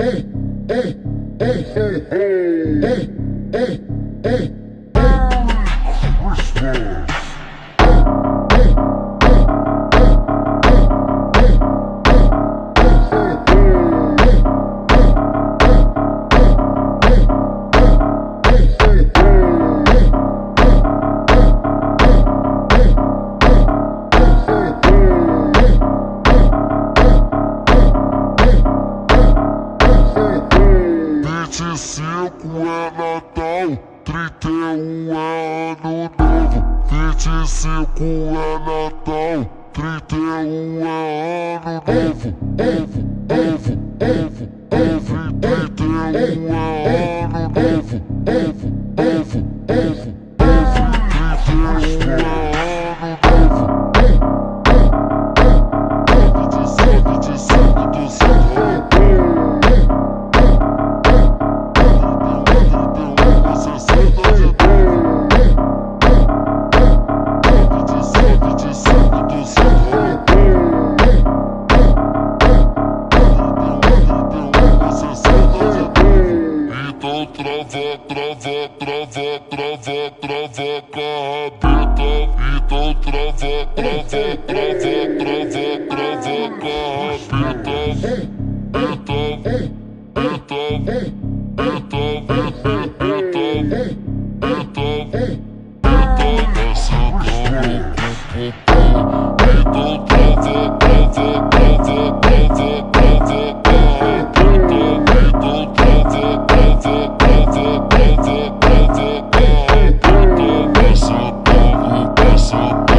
é Natal, 31 é Ano Novo. 25 é Natal, 31 é Ano Novo. Novo, 31 é Ano Novo. 31 é Ano Novo. Então trava com a rabeta.